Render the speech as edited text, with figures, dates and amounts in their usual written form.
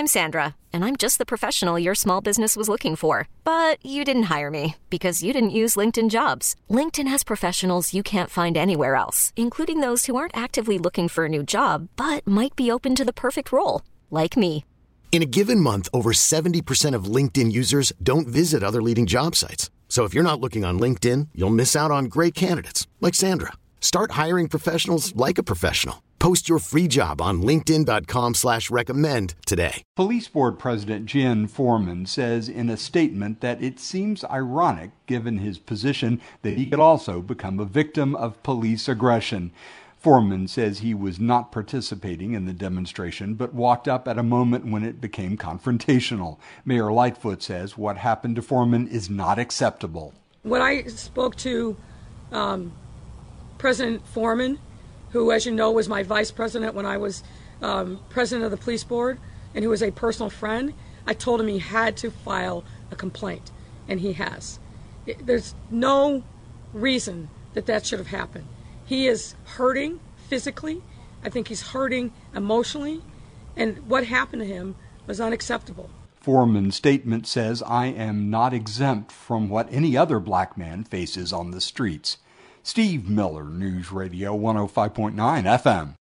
I'm Sandra, and I'm just the professional your small business was looking for. But you didn't hire me because you didn't use LinkedIn Jobs. LinkedIn has professionals you can't find anywhere else, including those who aren't actively looking for a new job, but might be open to the perfect role, like me. In a given month, over 70% of LinkedIn users don't visit other leading job sites. So if you're not looking on LinkedIn, you'll miss out on great candidates like Sandra. Start hiring professionals like a professional. Post your free job on linkedin.com/recommend today. Police Board President Jen Foreman says in a statement that it seems ironic, given his position, that he could also become a victim of police aggression. Foreman says he was not participating in the demonstration, but walked up at a moment when it became confrontational. Mayor Lightfoot says what happened to Foreman is not acceptable. When I spoke to President Foreman, who, as you know, was my vice president when I was president of the police board, and who was a personal friend, I told him he had to file a complaint, and he has. There's no reason that should have happened. He is hurting physically. I think he's hurting emotionally, and what happened to him was unacceptable. Foreman's statement says, "I am not exempt from what any other black man faces on the streets." Steve Miller, News Radio 105.9 FM.